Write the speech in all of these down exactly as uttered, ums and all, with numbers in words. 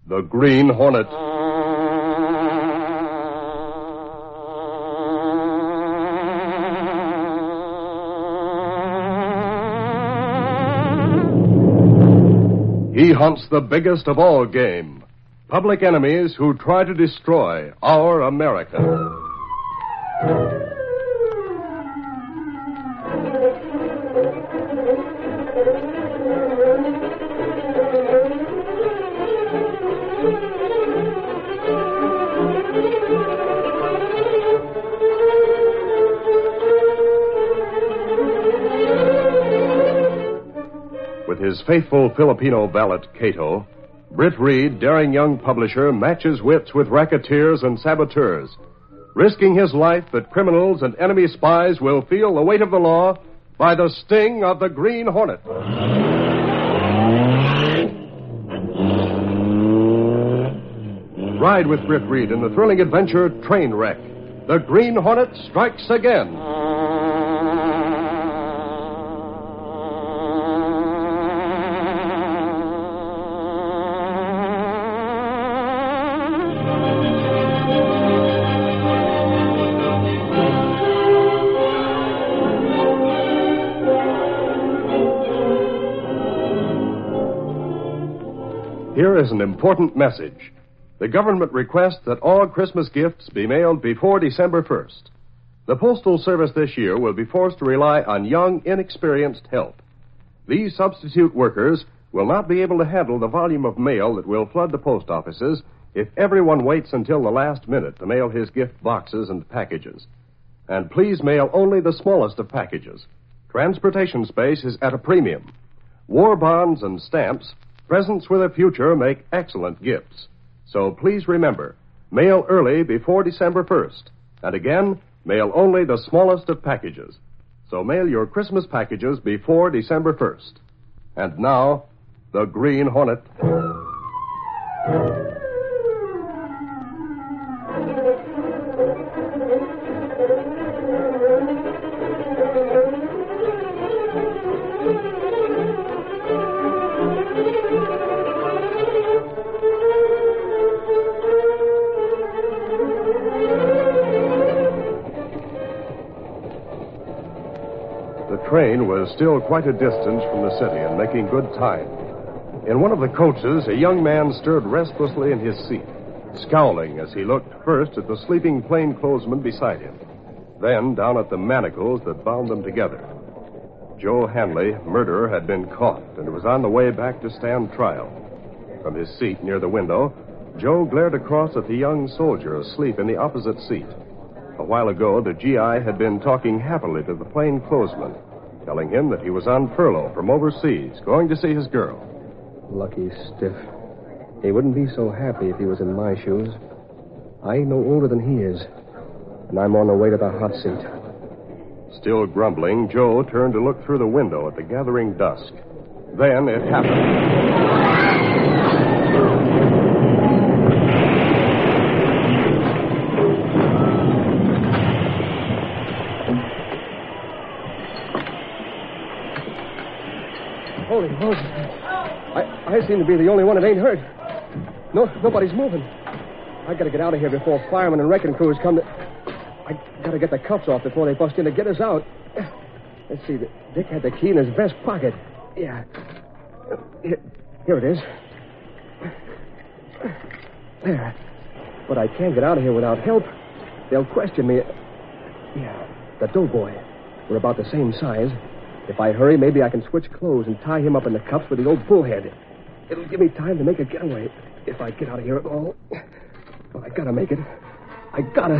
The Green Hornet. He hunts the biggest of all game, public enemies who try to destroy our America. With his faithful Filipino valet, Cato, Britt Reed, daring young publisher, matches wits with racketeers and saboteurs, risking his life that criminals and enemy spies will feel the weight of the law by the sting of the Green Hornet. Ride with Britt Reed in the thrilling adventure Trainwreck. The Green Hornet strikes again. Here is an important message. The government requests that all Christmas gifts be mailed before December first. The Postal Service this year will be forced to rely on young, inexperienced help. These substitute workers will not be able to handle the volume of mail that will flood the post offices if everyone waits until the last minute to mail his gift boxes and packages. And please mail only the smallest of packages. Transportation space is at a premium. War bonds and stamps, presents with a future, make excellent gifts. So please remember, mail early before December first. And again, mail only the smallest of packages. So mail your Christmas packages before December first. And now, the Green Hornet. The train was still quite a distance from the city and making good time. In one of the coaches, a young man stirred restlessly in his seat, scowling as he looked first at the sleeping plainclothesman beside him, then down at the manacles that bound them together. Joe Hanley, murderer, had been caught and was on the way back to stand trial. From his seat near the window, Joe glared across at the young soldier asleep in the opposite seat. A while ago, the G I had been talking happily to the plainclothesman, telling him that he was on furlough from overseas, going to see his girl. Lucky stiff. He wouldn't be so happy if he was in my shoes. I ain't no older than he is, and I'm on the way to the hot seat. Still grumbling, Joe turned to look through the window at the gathering dusk. Then it happened. Holy Moses. I, I seem to be the only one that ain't hurt. No, nobody's moving. I gotta get out of here before firemen and wrecking crews come to... I gotta get the cuffs off before they bust in to get us out. Let's see. Dick had the key in his vest pocket. Yeah. Here, here it is. There. But I can't get out of here without help. They'll question me. Yeah, the doughboy. We're about the same size. If I hurry, maybe I can switch clothes and tie him up in the cuffs with the old bullhead. It'll give me time to make a getaway if I get out of here at all. Well, I gotta make it. I gotta.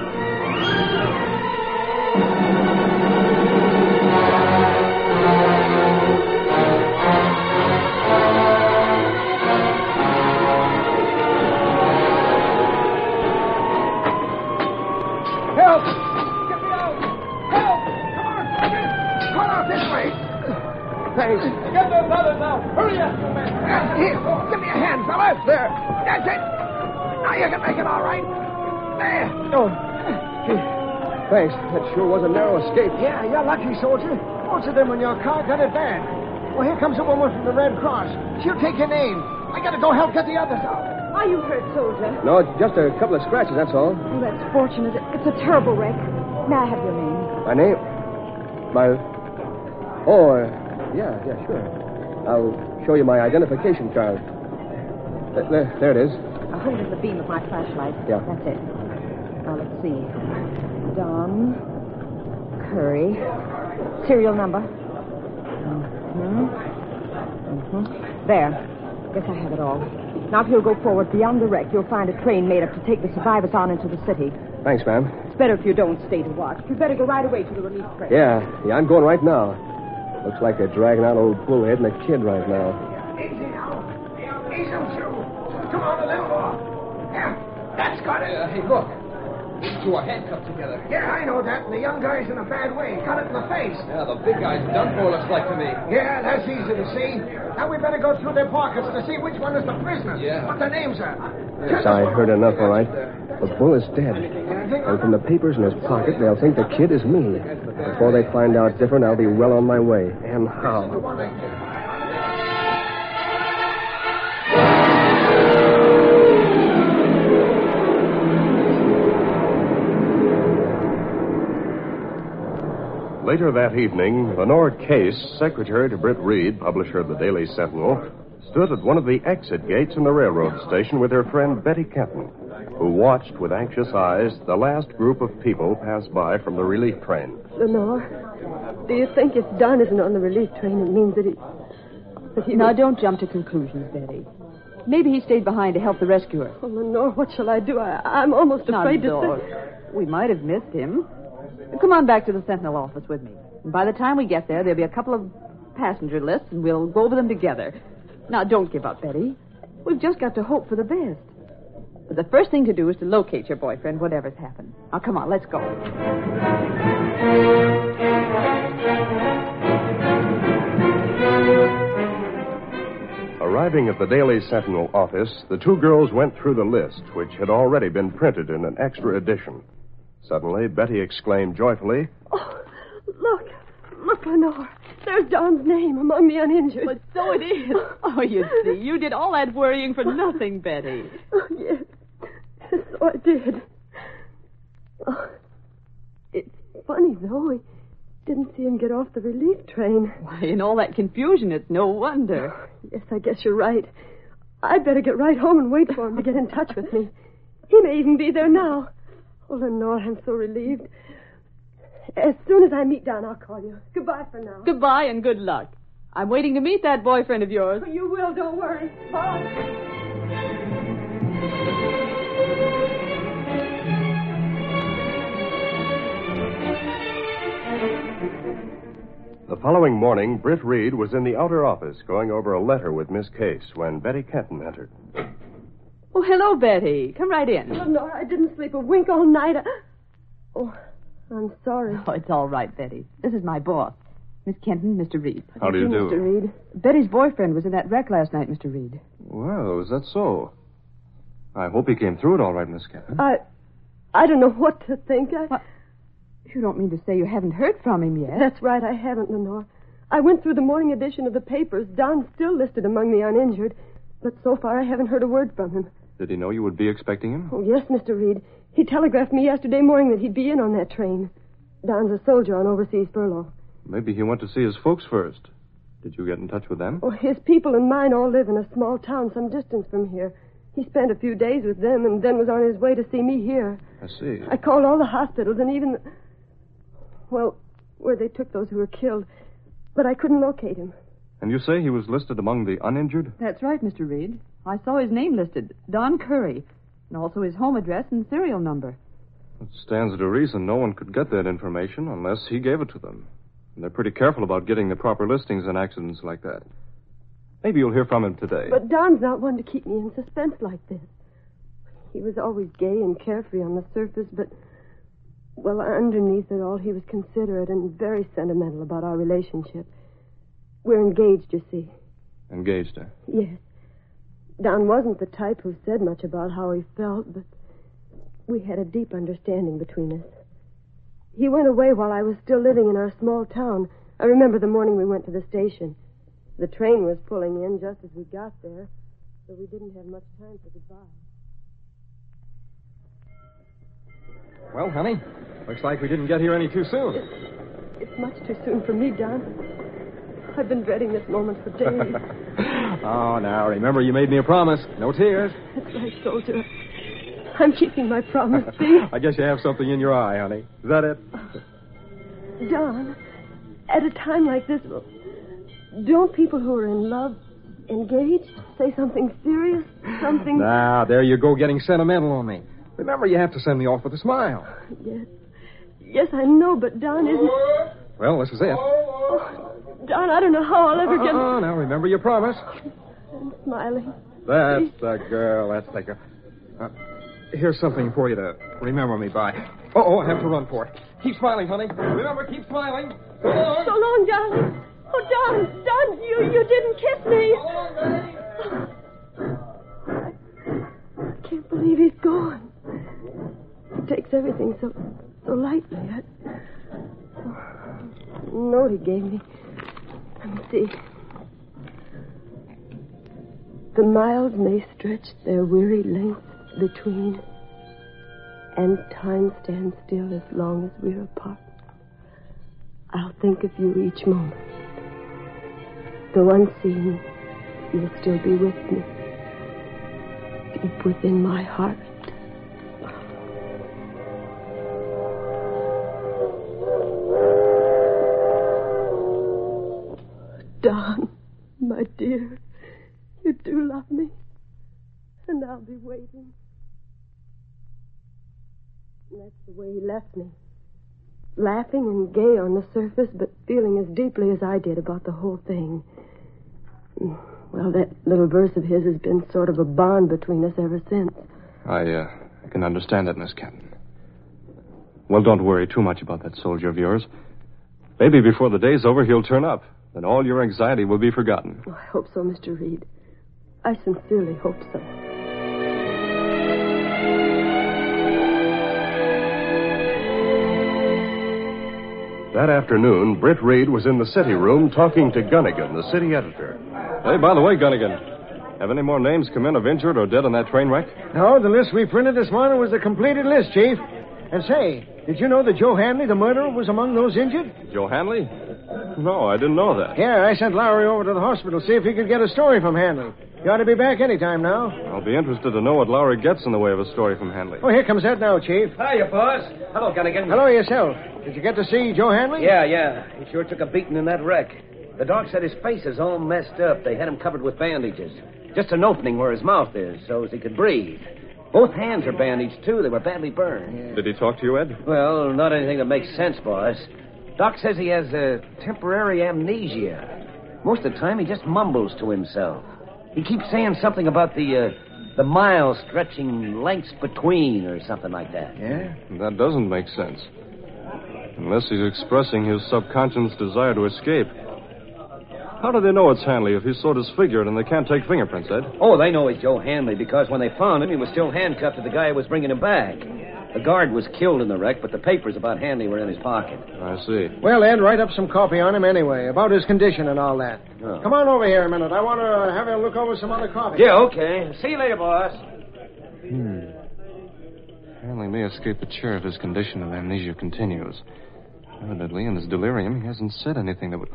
Help! Get me out! Help! Come on! Come out this way! Thanks. Get those others out! Hurry up, you men! Here, give me a hand, fellas. There. That's it. Now you can make it all right. There. Oh, gee. Thanks. That sure was a narrow escape. Yeah, you're lucky, soldier. Most of them in your car got it bad. Well, here comes a woman from the Red Cross. She'll take your name. I gotta go help get the others out. Are you hurt, soldier? No, just a couple of scratches, that's all. Oh, that's fortunate. It's a terrible wreck. May I have your name? My name? My... Oh, uh, yeah, yeah, sure. I'll show you my identification card. Uh, there, there it is. I'll hold it the beam of my flashlight. Yeah. That's it. Now, let's see. Don Curry. Serial number. Mm-hmm. Mm-hmm. There. Guess I have it all. Now, if you'll go forward beyond the wreck, you'll find a train made up to take the survivors on into the city. Thanks, ma'am. It's better if you don't stay to watch. You'd better go right away to the relief train. Yeah, yeah, I'm going right now. Looks like they're dragging out old Bullhead and the kid right now. Easy now. Ease them through. Come on, a little more. Yeah, that's got it. Uh, hey, look. These two are handcuffed together. Yeah, I know that. And the young guy's in a bad way. Got it in the face. Yeah, the big guy's done for, looks like to me. Yeah, that's easy to see. Now we better go through their pockets to see which one is the prisoner. Yeah. What their names are. Yes, I heard enough, all right. But Bull is dead. And from the papers in his pocket, they'll think the kid is me. Before they find out different, I'll be well on my way. And how? Later that evening, Lenore Case, secretary to Britt Reed, publisher of the Daily Sentinel, stood at one of the exit gates in the railroad station with her friend Betty Kenton, who watched with anxious eyes the last group of people pass by from the relief train. Lenore, do you think if Don isn't on the relief train, it means that he... that he... Now, don't jump to conclusions, Betty. Maybe he stayed behind to help the rescuer. Oh, Lenore, what shall I do? I, I'm almost afraid Not to Lord. say... We might have missed him. Come on back to the Sentinel office with me. And by the time we get there, there'll be a couple of passenger lists, and we'll go over them together. Now, don't give up, Betty. We've just got to hope for the best. But the first thing to do is to locate your boyfriend, whatever's happened. Now, come on, let's go. Arriving at the Daily Sentinel office, the two girls went through the list, which had already been printed in an extra edition. Suddenly, Betty exclaimed joyfully, Oh, look. Look, Lenore. There's Don's name among the uninjured. But so it is. Oh, you see, you did all that worrying for nothing, Betty. Oh, yes. So I did. Oh, it's funny, though. I didn't see him get off the relief train. Why, in all that confusion, it's no wonder. Yes, I guess you're right. I'd better get right home and wait for him to get in touch with me. He may even be there now. Oh, Lenore, I'm so relieved. As soon as I meet Don, I'll call you. Goodbye for now. Goodbye and good luck. I'm waiting to meet that boyfriend of yours. Oh, you will, don't worry. Bye. The following morning, Britt Reed was in the outer office going over a letter with Miss Case when Betty Kenton entered. Oh, hello, Betty. Come right in. Lenore, I didn't sleep a wink all night. I... Oh, I'm sorry. Oh, it's all right, Betty. This is my boss, Miss Kenton, Mister Reed. How do you do? Mister Reed. Betty's boyfriend was in that wreck last night, Mister Reed. Well, is that so? I hope he came through it all right, Miss Kenton. I... I don't know what to think. I... What? You don't mean to say you haven't heard from him yet? That's right, I haven't, Lenore. I went through the morning edition of the papers. Don's still listed among the uninjured, but so far I haven't heard a word from him. Did he know you would be expecting him? Oh, yes, Mister Reed. He telegraphed me yesterday morning that he'd be in on that train. Don's a soldier on overseas furlough. Maybe he went to see his folks first. Did you get in touch with them? Oh, his people and mine all live in a small town some distance from here. He spent a few days with them and then was on his way to see me here. I see. I called all the hospitals and even... Well, where they took those who were killed. But I couldn't locate him. And you say he was listed among the uninjured? That's right, Mister Reed. I saw his name listed, Don Curry, and also his home address and serial number. It stands to reason no one could get that information unless he gave it to them. And they're pretty careful about getting the proper listings in accidents like that. Maybe you'll hear from him today. But Don's not one to keep me in suspense like this. He was always gay and carefree on the surface, but... Well, underneath it all, he was considerate and very sentimental about our relationship. We're engaged, you see. Engaged, eh? Yes. Don wasn't the type who said much about how he felt, but we had a deep understanding between us. He went away while I was still living in our small town. I remember the morning we went to the station. The train was pulling in just as we got there. so we didn't have much time for goodbye. Well, honey, looks like we didn't get here any too soon. It's, it's much too soon for me, Don. I've been dreading this moment for days. Oh, now, remember you made me a promise. No tears. That's right, soldier. I'm keeping my promise, see? I guess you have something in your eye, honey. Is that it? Don, at a time like this, don't people who are in love, engaged, say something serious? Something... Now, there you go getting sentimental on me. Remember, you have to send me off with a smile. Yes. Yes, I know, but Don isn't... Well, this is it. Oh, Don, I don't know how I'll ever get... Oh, now, remember your promise. I'm smiling. That's the girl. That's the girl. Uh, here's something for you to remember me by. Oh, I have to run for it. Keep smiling, honey. Remember, keep smiling. So long. So long, darling. Oh, Don, Don, you, you didn't kiss me. I, I can't believe he's gone. He takes everything so so lightly. I, oh, the note he gave me. Let me see. The miles may stretch their weary length between, and time stands still as long as we're apart. I'll think of you each moment. Though unseen, you'll still be with me, deep within my heart. Don, my dear, you do love me, and I'll be waiting. And that's the way he left me. Laughing and gay on the surface, but feeling as deeply as I did about the whole thing. Well, that little verse of his has been sort of a bond between us ever since. I, uh, I can understand that, Miss Kenton. Well, don't worry too much about that soldier of yours. Maybe before the day's over, he'll turn up. Then all your anxiety will be forgotten. Oh, I hope so, Mister Reed. I sincerely hope so. That afternoon, Britt Reed was in the city room talking to Gunnigan, the city editor. Hey, by the way, Gunnigan, have any more names come in of injured or dead in that train wreck? No, the list we printed this morning was the completed list, Chief. And say, did you know that Joe Hanley, the murderer, was among those injured? Joe Hanley? No, I didn't know that. Yeah, I sent Lowry over to the hospital to see if he could get a story from Hanley. He ought to be back any time now. I'll be interested to know what Lowry gets in the way of a story from Hanley. Oh, here comes Ed now, Chief. Hiya, boss. Hello, Gunnigan. Hello yourself. Did you get to see Joe Hanley? Yeah, yeah. He sure took a beating in that wreck. The doc said his face is all messed up. They had him covered with bandages. Just an opening where his mouth is so as he could breathe. Both hands are bandaged, too. They were badly burned. Yeah. Did he talk to you, Ed? Well, not anything that makes sense, boss. Doc says he has uh, temporary amnesia. Most of the time, he just mumbles to himself. He keeps saying something about the uh, the miles stretching lengths between or something like that. Yeah? That doesn't make sense. Unless he's expressing his subconscious desire to escape. How do they know it's Hanley if he's so disfigured and they can't take fingerprints, Ed? Oh, they know he's Joe Hanley because when they found him, he was still handcuffed to the guy who was bringing him back. The guard was killed in the wreck, but the papers about Hanley were in his pocket. I see. Well, Ed, write up some copy on him anyway, about his condition and all that. Oh. Come on over here a minute. I want to have a look over some other copy. Yeah, okay. See you later, boss. Hmm. Hanley may escape the chair if his condition of amnesia continues. Evidently, in his delirium, he hasn't said anything that would...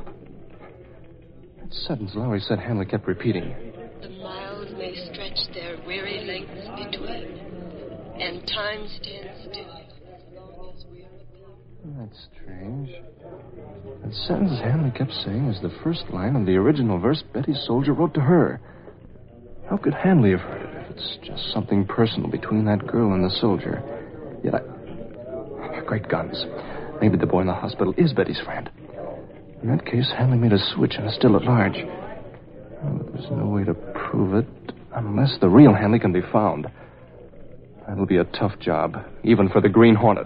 That sentence Lowry said Hanley kept repeating. The miles may stretch their weary lengths between, and time stands still as long as we're apart. That's strange. That sentence Hanley kept saying is the first line of the original verse Betty's soldier wrote to her. How could Hanley have heard it if it's just something personal between that girl and the soldier? Yet I... Great guns. Maybe the boy in the hospital is Betty's friend. In that case, Hanley made a switch and is still at large. Oh, but there's no way to prove it unless the real Hanley can be found. That'll be a tough job, even for the Green Hornet.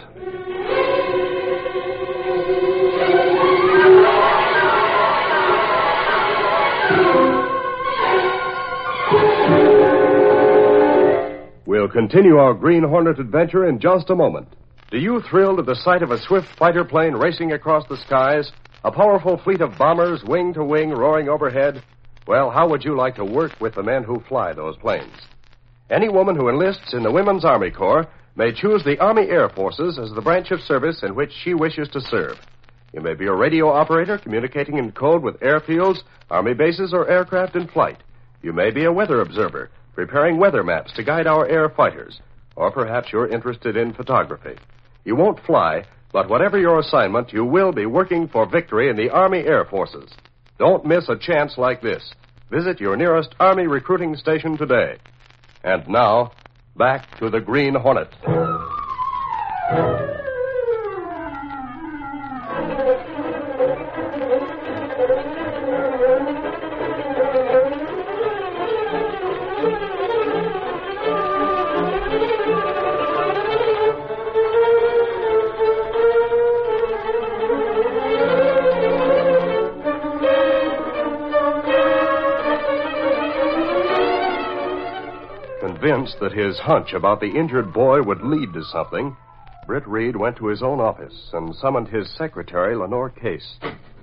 We'll continue our Green Hornet adventure in just a moment. Do you thrill at the sight of a swift fighter plane racing across the skies? A powerful fleet of bombers, wing to wing, roaring overhead? Well, how would you like to work with the men who fly those planes? Any woman who enlists in the Women's Army Corps may choose the Army Air Forces as the branch of service in which she wishes to serve. You may be a radio operator communicating in code with airfields, Army bases, or aircraft in flight. You may be a weather observer, preparing weather maps to guide our air fighters. Or perhaps you're interested in photography. You won't fly, but whatever your assignment, you will be working for victory in the Army Air Forces. Don't miss a chance like this. Visit your nearest Army recruiting station today. And now, back to the Green Hornet. Convinced that his hunch about the injured boy would lead to something, Britt Reed went to his own office and summoned his secretary, Lenore Case.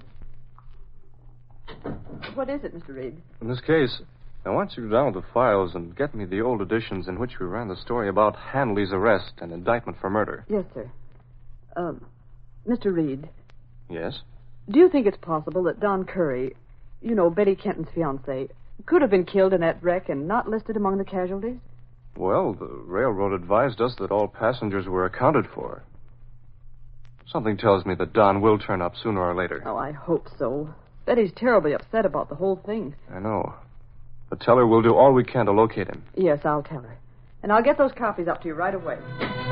What is it, Mister Reed? In this case, I want you to download the files and get me the old editions in which we ran the story about Hanley's arrest and indictment for murder. Yes, sir. Um, Mister Reed. Yes? Do you think it's possible that Don Curry, you know, Betty Kenton's fiancé, could have been killed in that wreck and not listed among the casualties? Well, the railroad advised us that all passengers were accounted for. Something tells me that Don will turn up sooner or later. Oh, I hope so. Betty's terribly upset about the whole thing. I know. But tell her we'll do all we can to locate him. Yes, I'll tell her. And I'll get those copies up to you right away.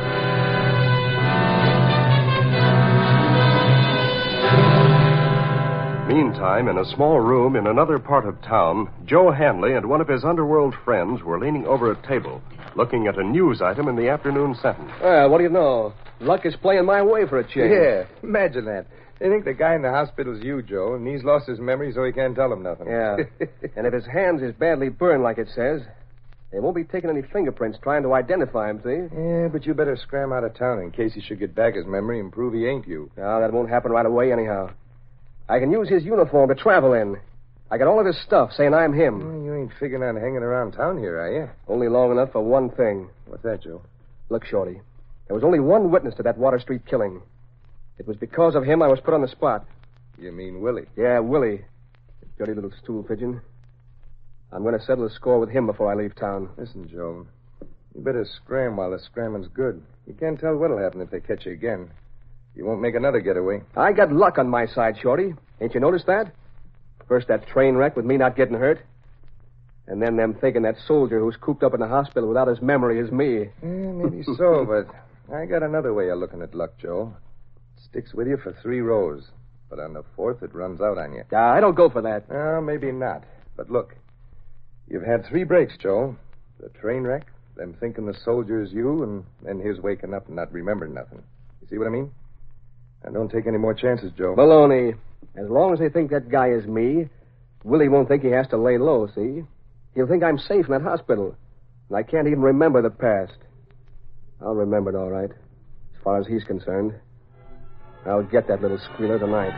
Meantime, in a small room in another part of town, Joe Hanley and one of his underworld friends were leaning over a table, looking at a news item in the afternoon Sentinel. Well, what do you know? Luck is playing my way for a change. Yeah, imagine that. They think the guy in the hospital's you, Joe, and he's lost his memory, so he can't tell them nothing. Yeah. And if his hands is badly burned, like it says, they won't be taking any fingerprints trying to identify him, see? Yeah, but you better scram out of town in case he should get back his memory and prove he ain't you. No, that won't happen right away, anyhow. I can use his uniform to travel in. I got all of his stuff saying I'm him. Well, you ain't figuring on hanging around town here, are you? Only long enough for one thing. What's that, Joe? Look, Shorty, there was only one witness to that Water Street killing. It was because of him I was put on the spot. You mean Willie? Yeah, Willie. Dirty little stool pigeon. I'm going to settle a score with him before I leave town. Listen, Joe, you better scram while the scramming's good. You can't tell what'll happen if they catch you again. You won't make another getaway. I got luck on my side, Shorty. Ain't you noticed that? First that train wreck with me not getting hurt. And then them thinking that soldier who's cooped up in the hospital without his memory is me. Yeah, maybe so, but I got another way of looking at luck, Joe. It sticks with you for three rows. But on the fourth, it runs out on you. Uh, I don't go for that. Well, maybe not. But look, you've had three breaks, Joe. The train wreck, them thinking the soldier is you, and then his waking up and not remembering nothing. You see what I mean? And don't take any more chances, Joe. Baloney. As long as they think that guy is me, Willie won't think he has to lay low, see? He'll think I'm safe in that hospital. And I can't even remember the past. I'll remember it all right, as far as he's concerned. I'll get that little squealer tonight.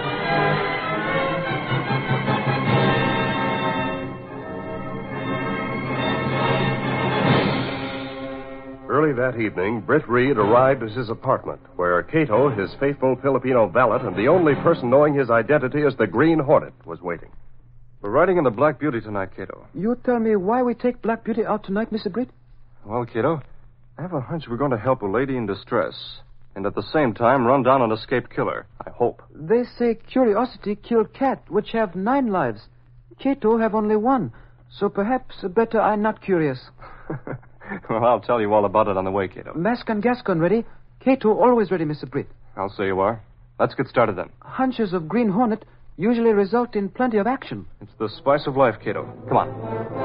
Early that evening, Britt Reed arrived at his apartment, where Cato, his faithful Filipino valet, and the only person knowing his identity as the Green Hornet, was waiting. We're riding in the Black Beauty tonight, Cato. You tell me why we take Black Beauty out tonight, Mister Britt? Well, Cato, I have a hunch we're going to help a lady in distress, and at the same time run down an escaped killer, I hope. They say Curiosity killed Cat, which have nine lives. Cato have only one, so perhaps better I'm not curious. Well, I'll tell you all about it on the way, Cato. Mask and Gascon ready. Cato always ready, Mister Britt. I'll say you are. Let's get started then. Hunches of Green Hornet usually result in plenty of action. It's the spice of life, Cato. Come on.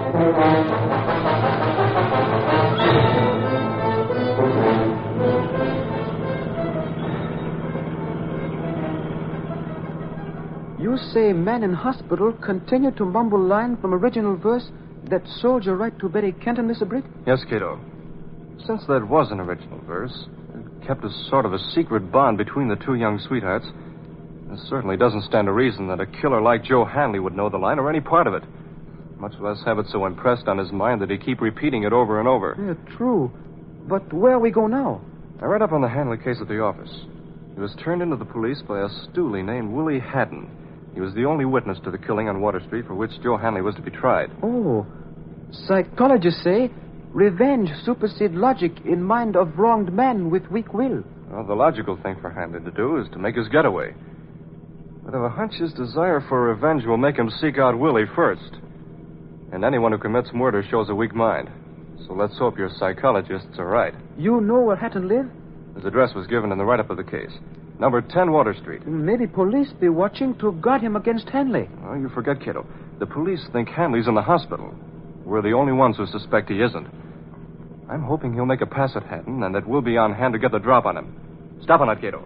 You say man in hospital continue to mumble line from original verse that soldier right to Betty Kenton, Mister Britt? Yes, Cato. Since that was an original verse, it kept a sort of a secret bond between the two young sweethearts. It certainly doesn't stand to reason that a killer like Joe Hanley would know the line or any part of it. much less have it so impressed on his mind that he keep repeating it over and over. Yeah, true. But where we go now? I read up on the Hanley case at the office. He was turned into the police by a stoolie named Willie Haddon. He was the only witness to the killing on Water Street for which Joe Hanley was to be tried. Oh, psychologists say revenge supersedes logic in mind of wronged man with weak will. Well, the logical thing for Hanley to do is to make his getaway. But I've a hunch his desire for revenge will make him seek out Willie first. And anyone who commits murder shows a weak mind. So let's hope your psychologists are right. You know where Hatton lived? His address was given in the write-up of the case. Number ten Water Street. Maybe police be watching to guard him against Hanley. Oh, you forget, kiddo. The police think Hanley's in the hospital. We're the only ones who suspect he isn't. I'm hoping he'll make a pass at Hatton and that we'll be on hand to get the drop on him. Stop on that, kiddo.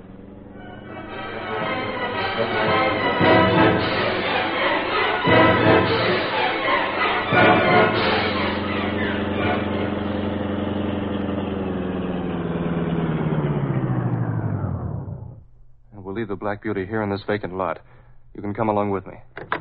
We'll leave the Black Beauty here in this vacant lot. You can come along with me.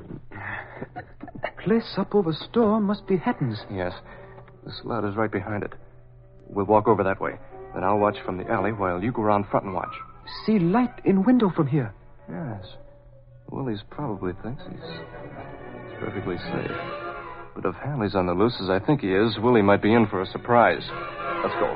Place up over store must be Hatton's. Yes. This lot is right behind it. We'll walk over that way. Then I'll watch from the alley while you go around front and watch. See light in window from here. Yes. Willie's probably thinks he's, he's perfectly safe. But if Hanley's on the loose as I think he is, Willie might be in for a surprise. Let's go.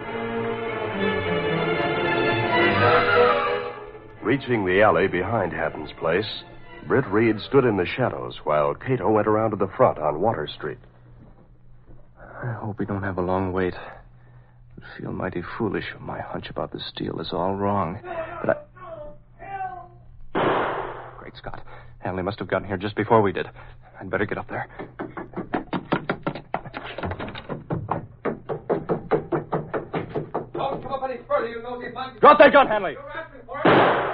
Reaching the alley behind Hatton's place, Britt Reed stood in the shadows while Cato went around to the front on Water Street. I hope we don't have a long wait. I feel mighty foolish if my hunch about the steal is all wrong. But I... Great Scott. Hanley must have gotten here just before we did. I'd better get up there. Don't come up any further, you nosy bug. Drop that gun, Hanley! You're asking for it.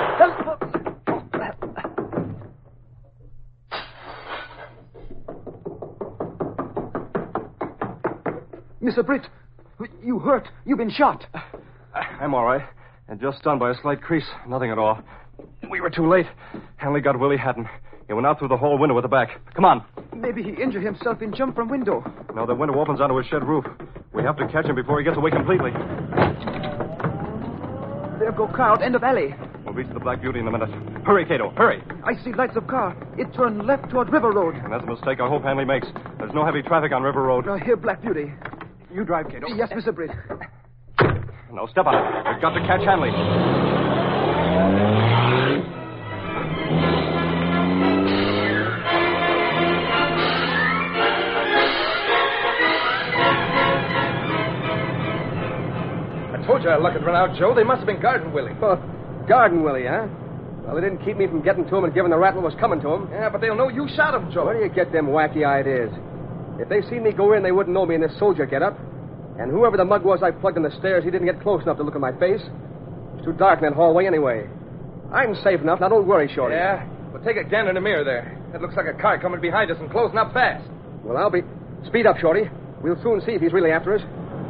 Mister Britt, you hurt. You've been shot. I'm all right. And just stunned by a slight crease. Nothing at all. We were too late. Hanley got Willie Hatton. He went out through the hall window at the back. Come on. Maybe he injured himself in jump from window. No, the window opens onto his shed roof. We have to catch him before he gets away completely. There go car out end of alley. We'll reach the Black Beauty in a minute. Hurry, Cato, hurry. I see lights of car. It turned left toward River Road. And that's a mistake I hope Hanley makes. There's no heavy traffic on River Road. Uh, here, Black Beauty. You drive, Cato. Yes, Mister Britt. No, step on it. We've got to catch Hanley. I told you our luck had run out, Joe. They must have been guarding Willie. Oh, guarding Willie, huh? Well, they didn't keep me from getting to him and giving the rat what was coming to him. Yeah, but they'll know you shot him, Joe. Where do you get them wacky ideas? If they seen me go in, they wouldn't know me in this soldier getup. And whoever the mug was I plugged in the stairs, he didn't get close enough to look at my face. It's too dark in that hallway anyway. I'm safe enough. Now, don't worry, Shorty. Yeah? Well, take a gander in the mirror there. It looks like a car coming behind us and closing up fast. Well, I'll be... Speed up, Shorty. We'll soon see if he's really after us.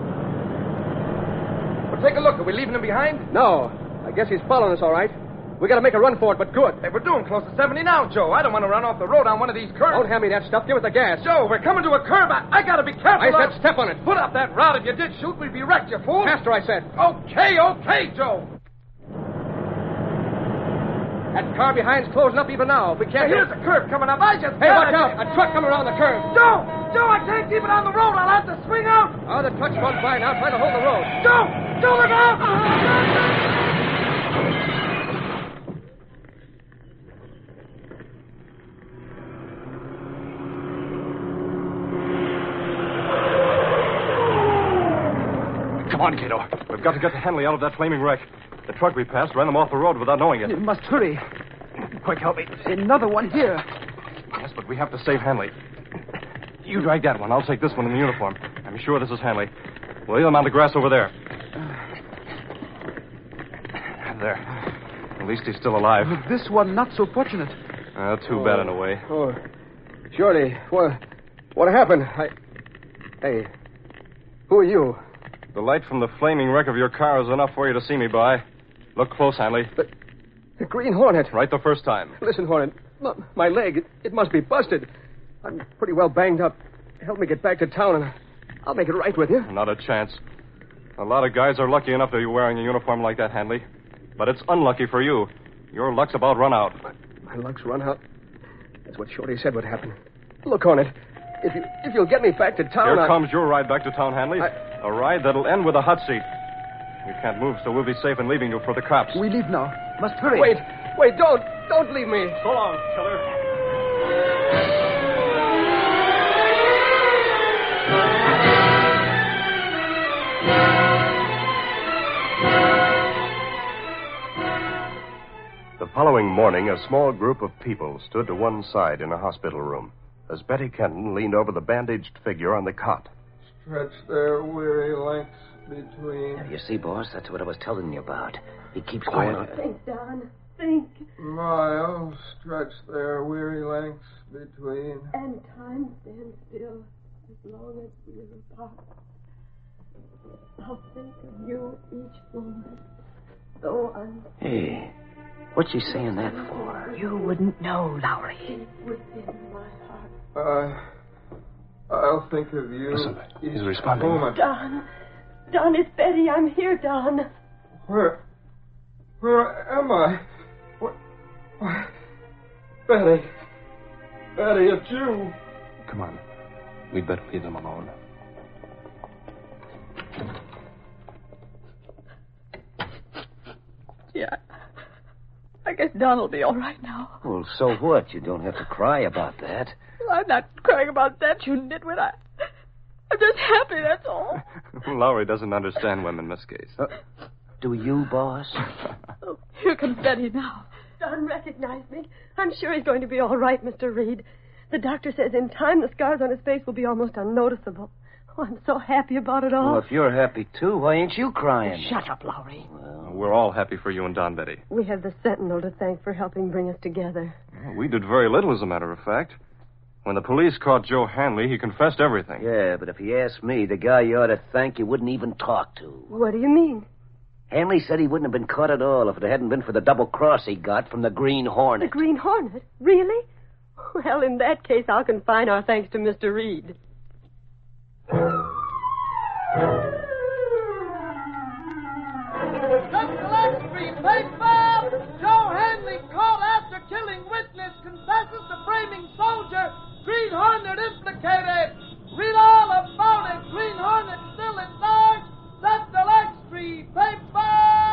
Well, take a look. Are we leaving him behind? No. I guess he's following us, all right. We gotta make a run for it, but good. Hey, we're doing close to seventy now, Joe. I don't want to run off the road on one of these curves. Don't hand me that stuff. Give it the gas. Joe, we're coming to a curve. I, I gotta be careful. I said step on it. Put up that rod. If you did shoot, we'd be wrecked, you fool. Faster, I said. Okay, okay, Joe. That car behind's closing up even now. If we can't... Hey, here's a curve coming up. I just... Hey, watch out. A truck coming around the curve. Joe! Joe, I can't keep it on the road. I'll have to swing out. Oh, the truck's run by now. Try to hold the road. Joe! Joe, look out! Come on, Cato. We've got to get the Hanley out of that flaming wreck. The truck we passed ran them off the road without knowing it. You must hurry. Quick, help me. Another one here. Yes, but we have to save Hanley. You drag that one. I'll take this one in the uniform. I'm sure this is Hanley. We'll lay him on the grass over there. There. At least he's still alive. This one not so fortunate. Uh, too oh. bad in a way. Oh, Shorty, what, what happened? I... Hey, who are you? The light from the flaming wreck of your car is enough for you to see me by. Look close, Hanley. The, the Green Hornet. Right the first time. Listen, Hornet, my leg, it, it must be busted. I'm pretty well banged up. Help me get back to town, and I'll make it right with you. Not a chance. A lot of guys are lucky enough to be wearing a uniform like that, Hanley. But it's unlucky for you. Your luck's about run out. My, my luck's run out? That's what Shorty said would happen. Look on it. If, you, if you'll get me back to town, Here I... comes your ride back to town, Hanley. I... A ride that'll end with a hot seat. We can't move, so we'll be safe in leaving you for the cops. We leave now. Must hurry. Wait, wait, don't. Don't leave me. So long, killer. The following morning, a small group of people stood to one side in a hospital room as Betty Kenton leaned over the bandaged figure on the cot. Stretch their weary lengths between. You see, boss, that's what I was telling you about. He keeps Quiet. going on. Think, Don. Think. Miles stretch their weary lengths between. And time stands still as long as we are apart. I'll think of you each moment, though I'm... Hey, what's she saying that for? You wouldn't know, Lowry. deep within my heart. Uh, I'll think of you Listen, each he's responding. moment. Don. Don, it's Betty. I'm here, Don. Where... Where am I? What... Why... Betty. Betty, it's you. Come on. We'd better leave them alone. Yeah. I guess Don will be all right now. Well, so what? You don't have to cry about that. I'm not crying about that, you nitwit. I, I'm just happy, that's all. Lowry doesn't understand women, Miss Case. Uh, do you, boss? Oh, here comes Betty now. Don recognized me. I'm sure he's going to be all right, Mister Reed. The doctor says in time the scars on his face will be almost unnoticeable. Oh, I'm so happy about it all. Well, if you're happy, too, why ain't you crying? Shut up, Lowry. Well, We're all happy for you and Don, Betty. We have the Sentinel to thank for helping bring us together. We did very little, as a matter of fact. When the police caught Joe Hanley, he confessed everything. yeah, but if you ask me, the guy you ought to thank you wouldn't even talk to. What do you mean? Hanley said he wouldn't have been caught at all if it hadn't been for the double cross he got from the Green The Hornet. Green Hornet? Really? Well, in that case, I'll confine our thanks to Mister Reed. Street paper! Joe Hanley caught after killing witness confesses to framing soldier. Green Hornet implicated. Read all about it. Green Hornet still at large. Central X Street paper!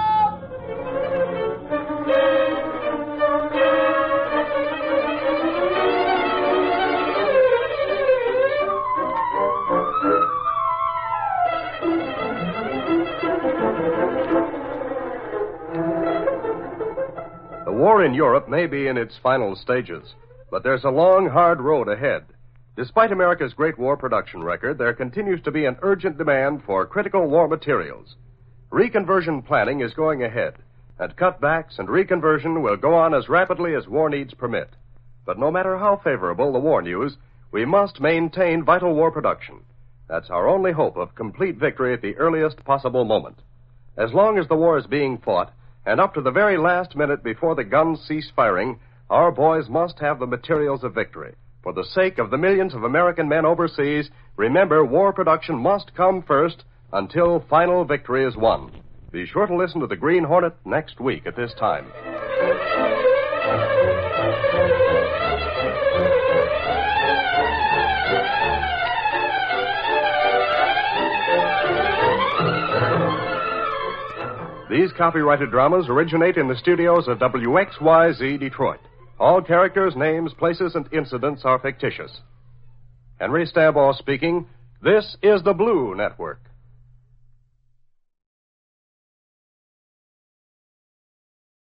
The war in Europe may be in its final stages, but there's a long, hard road ahead. Despite America's great war production record, there continues to be an urgent demand for critical war materials. Reconversion planning is going ahead, and cutbacks and reconversion will go on as rapidly as war needs permit. But no matter how favorable the war news, we must maintain vital war production. That's our only hope of complete victory at the earliest possible moment. As long as the war is being fought, and up to the very last minute before the guns cease firing, our boys must have the materials of victory. For the sake of the millions of American men overseas, remember, war production must come first until final victory is won. Be sure to listen to the Green Hornet next week at this time. These copyrighted dramas originate in the studios of W X Y Z Detroit. All characters, names, places, and incidents are fictitious. Henry Stambaugh speaking. This is the Blue Network.